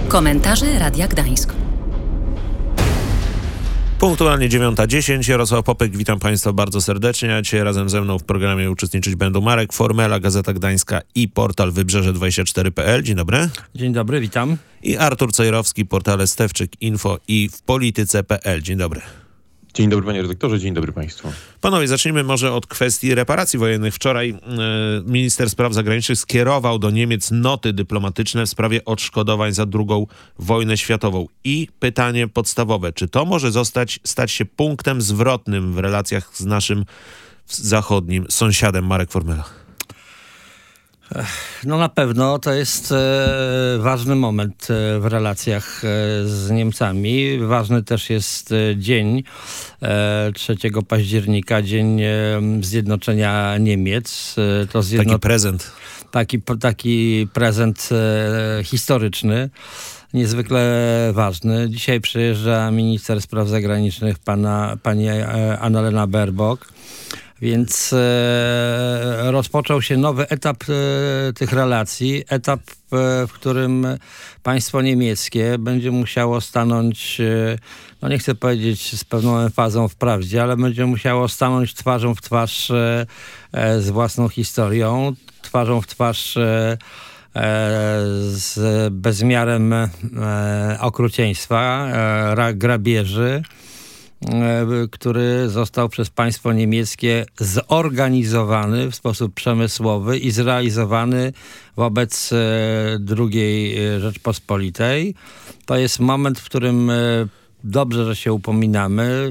Komentarze Radia Gdańsk. Punktualnie 9:10. Jarosław Popek, witam Państwa bardzo serdecznie. Dzisiaj razem ze mną w programie uczestniczyć będą Marek Formela, Gazeta Gdańska i portal Wybrzeże24.pl. Dzień dobry. Dzień dobry, witam. I Artur Cejrowski, portale Stefczyk Info i w Polityce.pl. Dzień dobry. Dzień dobry panie redaktorze, dzień dobry państwu. Panowie, zacznijmy może od kwestii reparacji wojennych. Wczoraj minister spraw zagranicznych skierował do Niemiec noty dyplomatyczne w sprawie odszkodowań za II wojnę światową. I pytanie podstawowe, czy to może stać się punktem zwrotnym w relacjach z naszym zachodnim sąsiadem? Marek Formela. No na pewno to jest ważny moment w relacjach z Niemcami. Ważny też jest dzień 3 października, dzień zjednoczenia Niemiec. Taki prezent. Taki prezent historyczny, niezwykle ważny. Dzisiaj przyjeżdża minister spraw zagranicznych pani Annalena Baerbock. Więc rozpoczął się nowy etap tych relacji. Etap, w którym państwo niemieckie będzie musiało stanąć, no nie chcę powiedzieć z pewną emfazą w prawdzie, ale będzie musiało stanąć twarzą w twarz z własną historią, twarzą w twarz z bezmiarem okrucieństwa, grabieży, który został przez państwo niemieckie zorganizowany w sposób przemysłowy i zrealizowany wobec II Rzeczpospolitej. To jest moment, w którym dobrze, że się upominamy.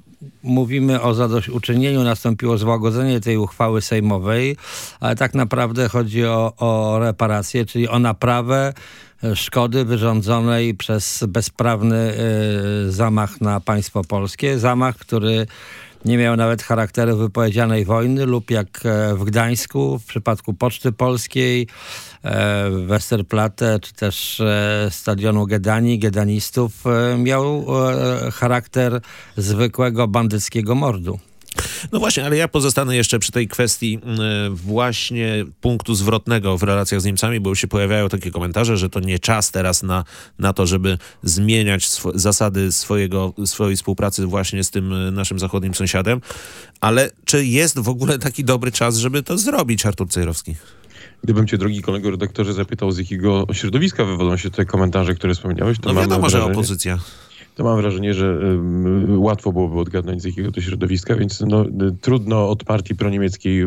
Mówimy o zadośćuczynieniu, nastąpiło złagodzenie tej uchwały sejmowej, ale tak naprawdę chodzi o reparację, czyli o naprawę szkody wyrządzonej przez bezprawny zamach na państwo polskie. Zamach, który nie miał nawet charakteru wypowiedzianej wojny lub jak w Gdańsku, w przypadku Poczty Polskiej, Westerplatte czy też stadionu Gedanistów, miał charakter zwykłego bandyckiego mordu. No właśnie, ale ja pozostanę jeszcze przy tej kwestii właśnie punktu zwrotnego w relacjach z Niemcami, bo już się pojawiają takie komentarze, że to nie czas teraz na to, żeby zmieniać zasady swojej współpracy właśnie z tym naszym zachodnim sąsiadem. Ale czy jest w ogóle taki dobry czas, żeby to zrobić, Artur Cejrowski? Gdybym cię, drogi kolego redaktorze, zapytał, z jakiego środowiska wywodzą się te komentarze, które wspomniałeś, to no wiadomo, że opozycja. To mam wrażenie, że łatwo byłoby odgadnąć, z jakiego to środowiska, więc trudno od partii proniemieckiej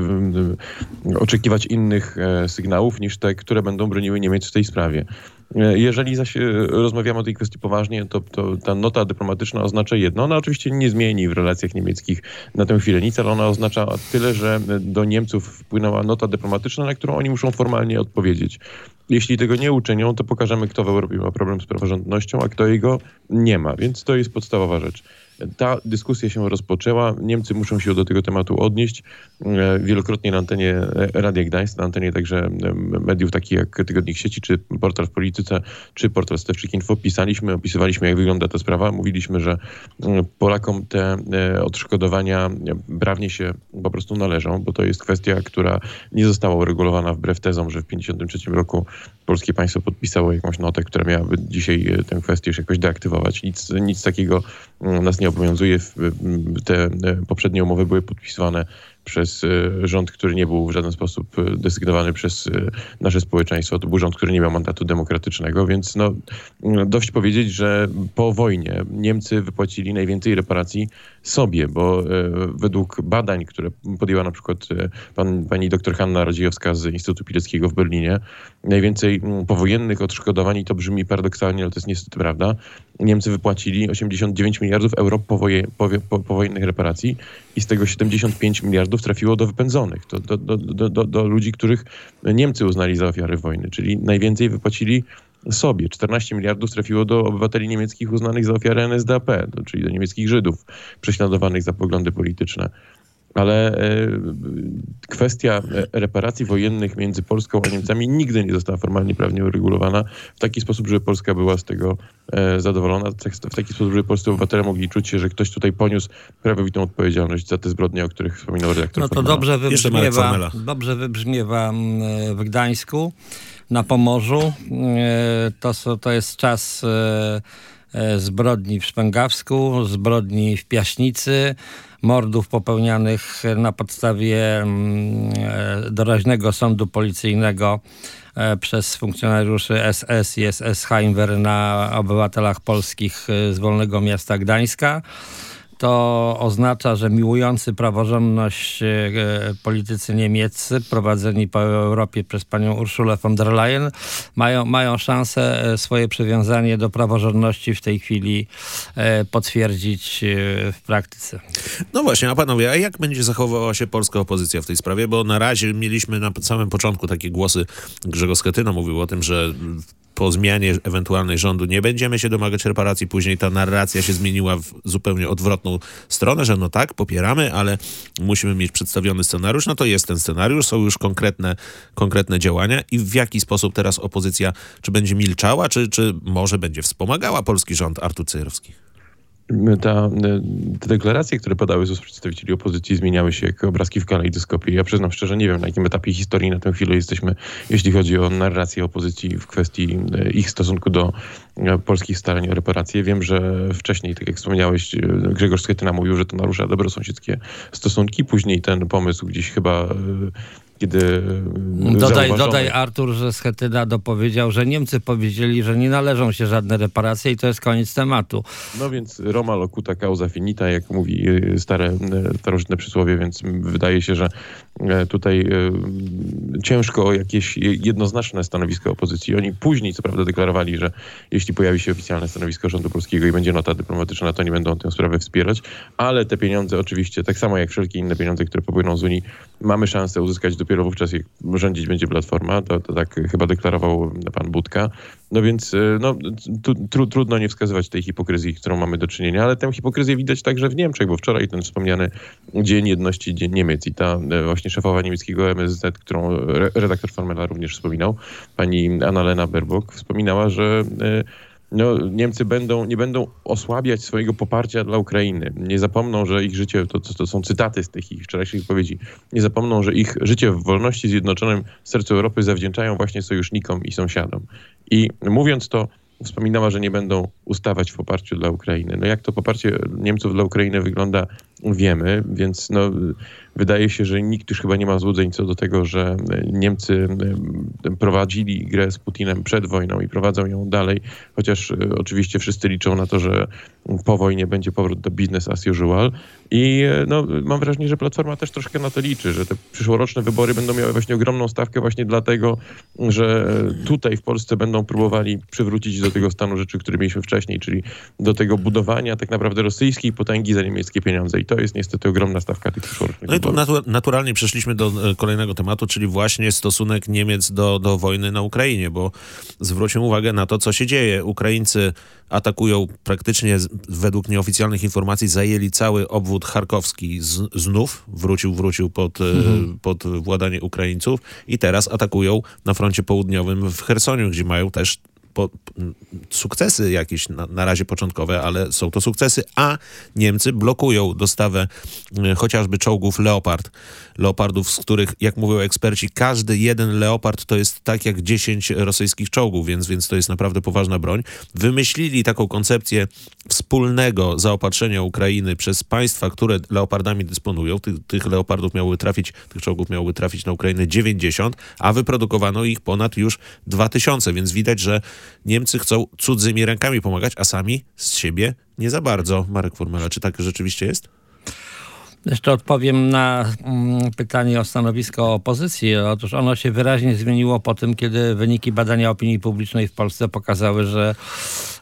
oczekiwać innych sygnałów niż te, które będą broniły Niemiec w tej sprawie. Jeżeli zaś rozmawiamy o tej kwestii poważnie, to ta nota dyplomatyczna oznacza jedno. Ona oczywiście nie zmieni w relacjach niemieckich na tę chwilę nic, ale ona oznacza tyle, że do Niemców wpłynęła nota dyplomatyczna, na którą oni muszą formalnie odpowiedzieć. Jeśli tego nie uczynią, to pokażemy, kto w Europie ma problem z praworządnością, a kto jego nie ma. Więc to jest podstawowa rzecz. Ta dyskusja się rozpoczęła. Niemcy muszą się do tego tematu odnieść. Wielokrotnie na antenie Radia Gdańsk, na antenie także mediów takich jak Tygodnik Sieci, czy portal w Polityce, czy portal Stefczyk Info opisywaliśmy, jak wygląda ta sprawa. Mówiliśmy, że Polakom te odszkodowania prawnie się po prostu należą, bo to jest kwestia, która nie została uregulowana wbrew tezom, że w 1953 roku polskie państwo podpisało jakąś notę, która miałaby dzisiaj tę kwestię już jakoś deaktywować. Nic takiego nas nie obowiązuje. Te poprzednie umowy były podpisywane przez rząd, który nie był w żaden sposób desygnowany przez nasze społeczeństwo. To był rząd, który nie miał mandatu demokratycznego, więc dość powiedzieć, że po wojnie Niemcy wypłacili najwięcej reparacji sobie, bo według badań, które podjęła na przykład pani doktor Hanna Radziejowska z Instytutu Pileckiego w Berlinie, najwięcej powojennych odszkodowań, i to brzmi paradoksalnie, ale to jest niestety prawda, Niemcy wypłacili 89 miliardów euro powojennych reparacji i z tego 75 miliardów trafiło do wypędzonych, do ludzi, których Niemcy uznali za ofiary wojny, czyli najwięcej wypłacili sobie. 14 miliardów trafiło do obywateli niemieckich uznanych za ofiary NSDAP, czyli do niemieckich Żydów prześladowanych za poglądy polityczne. Ale kwestia reparacji wojennych między Polską a Niemcami nigdy nie została formalnie prawnie uregulowana w taki sposób, żeby Polska była z tego zadowolona, w taki sposób, żeby polscy obywatele mogli czuć się, że ktoś tutaj poniósł prawowitą odpowiedzialność za te zbrodnie, o których wspominał redaktor No to Formela. dobrze wybrzmiewa w Gdańsku, na Pomorzu. To jest czas zbrodni w Szpęgawsku, zbrodni w Piaśnicy, mordów popełnianych na podstawie doraźnego sądu policyjnego przez funkcjonariuszy SS i SS Heimwehr na obywatelach polskich z Wolnego Miasta Gdańska. To oznacza, że miłujący praworządność politycy niemieccy prowadzeni po Europie przez panią Urszulę von der Leyen mają szansę swoje przywiązanie do praworządności w tej chwili potwierdzić w praktyce. No właśnie, a panowie, a jak będzie zachowywała się polska opozycja w tej sprawie? Bo na razie mieliśmy na samym początku takie głosy, Grzegorz Schetyna mówił o tym, że po zmianie ewentualnej rządu nie będziemy się domagać reparacji. Później ta narracja się zmieniła w zupełnie odwrotną stronę, że no tak, popieramy, ale musimy mieć przedstawiony scenariusz. No to jest ten scenariusz, są już konkretne działania i w jaki sposób teraz opozycja, czy będzie milczała, czy może będzie wspomagała polski rząd Artur Cejarowski? Te deklaracje, które padały z ust przedstawicieli opozycji, zmieniały się jak obrazki w kalejdoskopie. Ja przyznam szczerze, nie wiem, na jakim etapie historii na tę chwilę jesteśmy, jeśli chodzi o narrację opozycji w kwestii ich stosunku do polskich starań o reparacje. Wiem, że wcześniej, tak jak wspomniałeś, Grzegorz Schetyna mówił, że to narusza dobrosąsiedzkie stosunki. Później ten pomysł gdzieś chyba... Kiedy Dodaj Artur, że Schetyna dopowiedział, że Niemcy powiedzieli, że nie należą się żadne reparacje i to jest koniec tematu. No więc Roma locuta causa finita, jak mówi starożytne przysłowie, więc wydaje się, że tutaj ciężko o jakieś jednoznaczne stanowisko opozycji. Oni później co prawda deklarowali, że jeśli pojawi się oficjalne stanowisko rządu polskiego i będzie nota dyplomatyczna, to nie będą tę sprawę wspierać, ale te pieniądze oczywiście, tak samo jak wszelkie inne pieniądze, które popłyną z Unii, mamy szansę uzyskać dopiero wówczas, jak rządzić będzie Platforma. To tak chyba deklarował pan Budka. No więc trudno nie wskazywać tej hipokryzji, którą mamy do czynienia, ale tę hipokryzję widać także w Niemczech, bo wczoraj ten wspomniany Dzień Jedności, Dzień Niemiec i ta właśnie szefowa niemieckiego MSZ, którą redaktor Formela również wspominał, pani Annalena Baerbock, wspominała, że Niemcy nie będą osłabiać swojego poparcia dla Ukrainy. Nie zapomną, że ich życie, to są cytaty z tych ich wczorajszych wypowiedzi, nie zapomną, że ich życie w wolności zjednoczonym sercu Europy zawdzięczają właśnie sojusznikom i sąsiadom. I mówiąc to, wspominała, że nie będą ustawać w poparciu dla Ukrainy. No jak to poparcie Niemców dla Ukrainy wygląda, wiemy, więc wydaje się, że nikt już chyba nie ma złudzeń co do tego, że Niemcy prowadzili grę z Putinem przed wojną i prowadzą ją dalej, chociaż oczywiście wszyscy liczą na to, że po wojnie będzie powrót do business as usual i mam wrażenie, że Platforma też troszkę na to liczy, że te przyszłoroczne wybory będą miały właśnie ogromną stawkę właśnie dlatego, że tutaj w Polsce będą próbowali przywrócić do tego stanu rzeczy, który mieliśmy wcześniej, czyli do tego budowania tak naprawdę rosyjskiej potęgi za niemieckie pieniądze i to jest niestety ogromna stawka tych przyszłorocznych wyborów. No i tu naturalnie przeszliśmy do kolejnego tematu, czyli właśnie stosunek Niemiec do wojny na Ukrainie, bo zwróćmy uwagę na to, co się dzieje. Ukraińcy atakują praktycznie, według nieoficjalnych informacji, zajęli cały obwód charkowski znów, wrócił pod władanie Ukraińców i teraz atakują na froncie południowym w Chersoniu, gdzie mają też sukcesy jakieś na razie początkowe, ale są to sukcesy, a Niemcy blokują dostawę chociażby czołgów Leopardów, z których, jak mówią eksperci, każdy jeden Leopard to jest tak jak 10 rosyjskich czołgów, więc to jest naprawdę poważna broń. Wymyślili taką koncepcję wspólnego zaopatrzenia Ukrainy przez państwa, które Leopardami dysponują. Tych czołgów miałoby trafić na Ukrainę 90, a wyprodukowano ich ponad już 2000, więc widać, że Niemcy chcą cudzymi rękami pomagać, a sami z siebie nie za bardzo. Marek Formela, czy tak rzeczywiście jest? Jeszcze odpowiem na pytanie o stanowisko opozycji. Otóż ono się wyraźnie zmieniło po tym, kiedy wyniki badania opinii publicznej w Polsce pokazały, że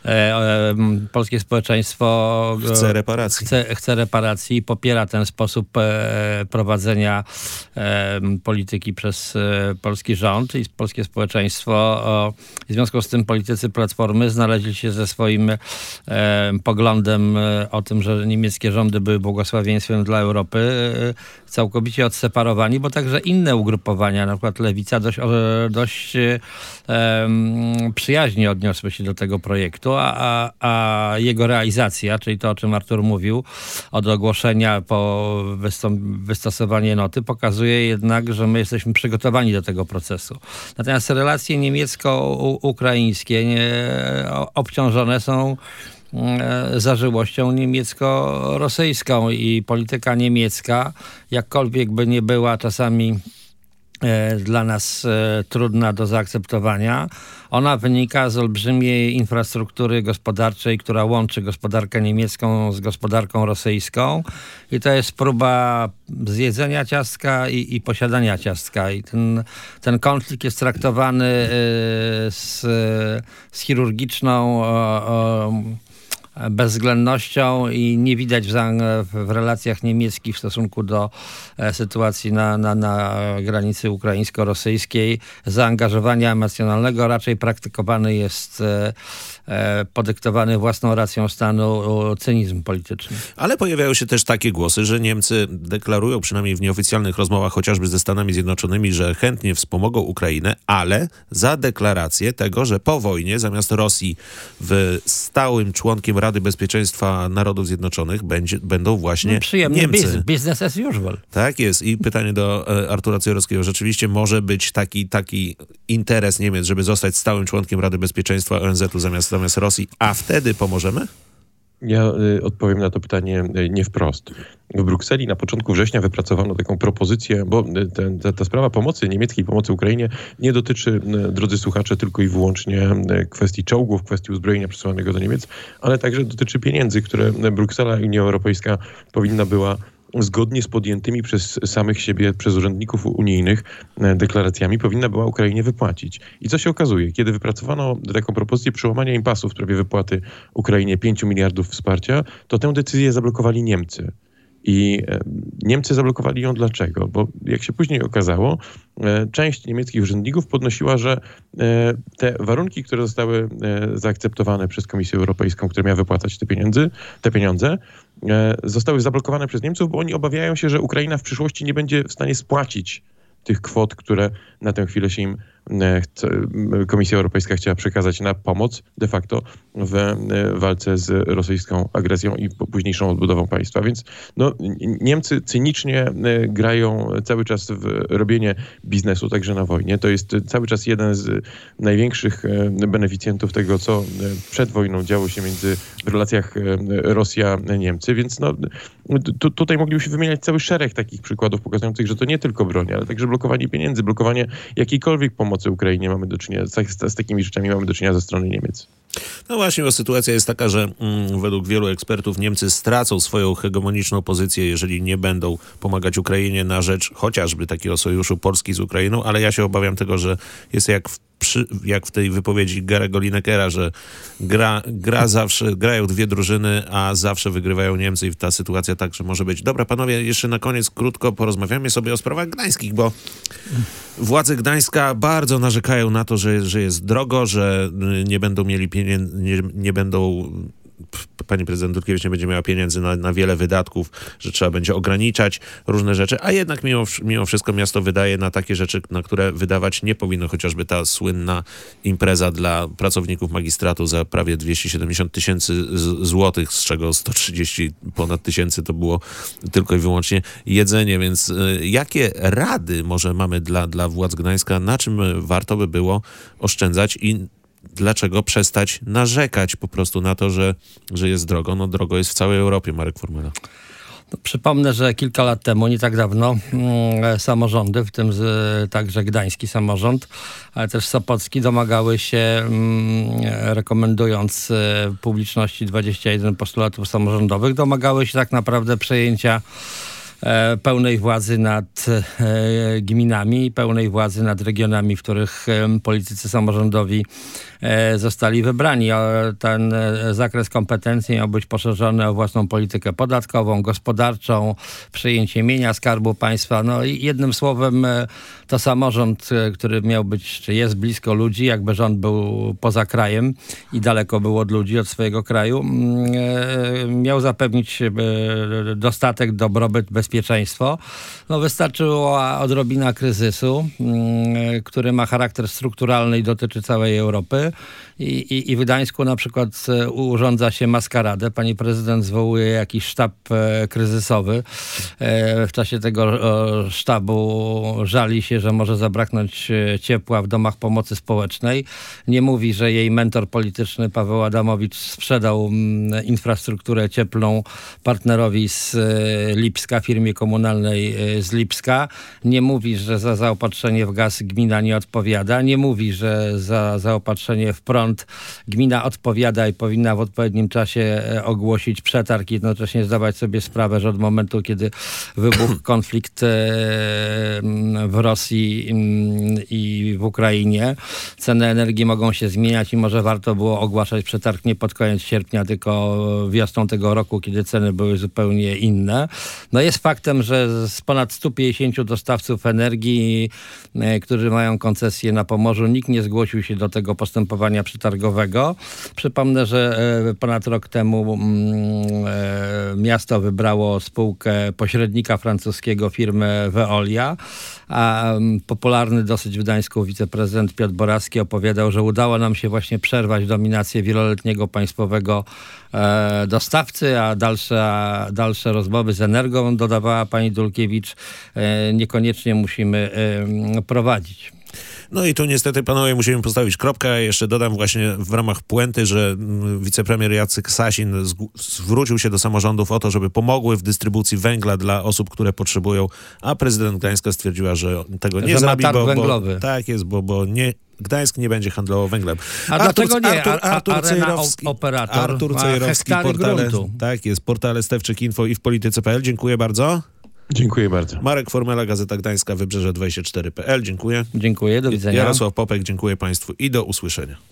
polskie społeczeństwo chce reparacji i popiera ten sposób prowadzenia polityki przez polski rząd i polskie społeczeństwo. W związku z tym politycy Platformy znaleźli się ze swoim poglądem o tym, że niemieckie rządy były błogosławieństwem dla Europy, całkowicie odseparowani, bo także inne ugrupowania, na przykład Lewica, dość przyjaźnie odniosły się do tego projektu, a jego realizacja, czyli to, o czym Artur mówił, od ogłoszenia po wystosowanie noty, pokazuje jednak, że my jesteśmy przygotowani do tego procesu. Natomiast relacje niemiecko-ukraińskie obciążone są zażyłością niemiecko-rosyjską i polityka niemiecka, jakkolwiek by nie była czasami dla nas trudna do zaakceptowania, ona wynika z olbrzymiej infrastruktury gospodarczej, która łączy gospodarkę niemiecką z gospodarką rosyjską i to jest próba zjedzenia ciastka i posiadania ciastka. I ten konflikt jest traktowany z chirurgiczną bezwzględnością i nie widać w relacjach niemieckich w stosunku do sytuacji na granicy ukraińsko-rosyjskiej zaangażowania emocjonalnego. Raczej praktykowany jest podyktowany własną racją stanu cynizm polityczny. Ale pojawiają się też takie głosy, że Niemcy deklarują przynajmniej w nieoficjalnych rozmowach chociażby ze Stanami Zjednoczonymi, że chętnie wspomogą Ukrainę, ale za deklarację tego, że po wojnie zamiast Rosji stałym członkiem Rady Bezpieczeństwa Narodów Zjednoczonych będą właśnie Niemcy. Business as usual. Tak jest. I pytanie do Artura Cejarowskiego. Rzeczywiście może być taki interes Niemiec, żeby zostać stałym członkiem Rady Bezpieczeństwa ONZ-u zamiast Rosji, a wtedy pomożemy? Ja odpowiem na to pytanie nie wprost. W Brukseli na początku września wypracowano taką propozycję, bo ta sprawa niemieckiej pomocy Ukrainie nie dotyczy, drodzy słuchacze, tylko i wyłącznie kwestii czołgów, kwestii uzbrojenia przesyłanego do Niemiec, ale także dotyczy pieniędzy, które Bruksela i Unia Europejska powinna była zgodnie z podjętymi przez samych siebie, przez urzędników unijnych deklaracjami powinna była Ukrainie wypłacić. I co się okazuje? Kiedy wypracowano taką propozycję przełamania impasu w sprawie wypłaty Ukrainie 5 miliardów wsparcia, to tę decyzję zablokowali Niemcy. I Niemcy zablokowali ją dlaczego? Bo jak się później okazało, część niemieckich urzędników podnosiła, że te warunki, które zostały zaakceptowane przez Komisję Europejską, która miała wypłacać te pieniądze, zostały zablokowane przez Niemców, bo oni obawiają się, że Ukraina w przyszłości nie będzie w stanie spłacić tych kwot, które na tę chwilę się im Komisja Europejska chciała przekazać na pomoc de facto w walce z rosyjską agresją i późniejszą odbudową państwa. Więc Niemcy cynicznie grają cały czas w robienie biznesu, także na wojnie. To jest cały czas jeden z największych beneficjentów tego, co przed wojną działo się w relacjach Rosja-Niemcy. Więc tutaj moglibyśmy wymieniać cały szereg takich przykładów pokazujących, że to nie tylko broń, ale także blokowanie pieniędzy, blokowanie jakiejkolwiek pomocy Ukrainie mamy do czynienia, z takimi rzeczami mamy do czynienia ze strony Niemiec. No właśnie, bo sytuacja jest taka, że według wielu ekspertów Niemcy stracą swoją hegemoniczną pozycję, jeżeli nie będą pomagać Ukrainie na rzecz chociażby takiego sojuszu Polski z Ukrainą, ale ja się obawiam tego, że jest jak w tej wypowiedzi Garego Linekera, że grają dwie drużyny, a zawsze wygrywają Niemcy i ta sytuacja także może być. Dobra, panowie, jeszcze na koniec krótko porozmawiamy sobie o sprawach gdańskich, bo władze Gdańska bardzo narzekają na to, że jest drogo, że nie będą mieli pieniędzy, nie będą... Pani prezydent Dulkiewicz nie będzie miała pieniędzy na wiele wydatków, że trzeba będzie ograniczać różne rzeczy, a jednak mimo wszystko miasto wydaje na takie rzeczy, na które wydawać nie powinno, chociażby ta słynna impreza dla pracowników magistratu za prawie 270 000 złotych, z czego 130 ponad tysięcy to było tylko i wyłącznie jedzenie, więc jakie rady może mamy dla władz Gdańska, na czym warto by było oszczędzać i dlaczego przestać narzekać po prostu na to, że jest drogo? No drogo jest w całej Europie, Marek Formela. Przypomnę, że kilka lat temu, nie tak dawno, samorządy, w tym także gdański samorząd, ale też sopocki, domagały się, rekomendując publiczności 21 postulatów samorządowych, domagały się tak naprawdę przejęcia pełnej władzy nad gminami i pełnej władzy nad regionami, w których politycy samorządowi zostali wybrani. Ten zakres kompetencji miał być poszerzony o własną politykę podatkową, gospodarczą, przejęcie mienia Skarbu Państwa. No i jednym słowem to samorząd, który miał być, czy jest blisko ludzi, jakby rząd był poza krajem i daleko był od ludzi, od swojego kraju, miał zapewnić dostatek, dobrobyt, bezpieczeństwo. No wystarczyła odrobina kryzysu, który ma charakter strukturalny i dotyczy całej Europy. I w Gdańsku na przykład urządza się maskaradę. Pani prezydent zwołuje jakiś sztab kryzysowy. W czasie tego sztabu żali się, że może zabraknąć ciepła w domach pomocy społecznej. Nie mówi, że jej mentor polityczny Paweł Adamowicz sprzedał infrastrukturę cieplną partnerowi z Lipska, firmie komunalnej z Lipska. Nie mówi, że za zaopatrzenie w gaz gmina nie odpowiada. Nie mówi, że za zaopatrzenie w prąd gmina odpowiada i powinna w odpowiednim czasie ogłosić przetarg i jednocześnie zdawać sobie sprawę, że od momentu, kiedy wybuchł konflikt w Rosji i w Ukrainie, ceny energii mogą się zmieniać i może warto było ogłaszać przetarg nie pod koniec sierpnia, tylko wiosną tego roku, kiedy ceny były zupełnie inne. No jest faktem, że z ponad 150 dostawców energii, którzy mają koncesję na Pomorzu, nikt nie zgłosił się do tego postępowania przetargowego. Przypomnę, że ponad rok temu miasto wybrało spółkę pośrednika francuskiego, firmę Veolia, a popularny dosyć w Gdańsku wiceprezydent Piotr Borawski opowiadał, że udało nam się właśnie przerwać dominację wieloletniego państwowego dostawcy, a dalsze rozmowy z Energą, dodawała pani Dulkiewicz, niekoniecznie musimy prowadzić. No i tu niestety, panowie, musimy postawić kropkę. Ja jeszcze dodam właśnie w ramach puenty, że wicepremier Jacek Sasin zwrócił się do samorządów o to, żeby pomogły w dystrybucji węgla dla osób, które potrzebują, a prezydent Gdańska stwierdziła, że tego nie zrobi, węglowy. Tak jest, bo nie, Gdańsk nie będzie handlował węglem. A dlaczego nie? Artur Cejrowski, operator portale, tak jest, portale Stefczyk Info i w polityce.pl. Dziękuję bardzo. Dziękuję bardzo. Marek Formela, Gazeta Gdańska, Wybrzeże24.pl. Dziękuję. Dziękuję, do widzenia. Jarosław Popek, dziękuję państwu i do usłyszenia.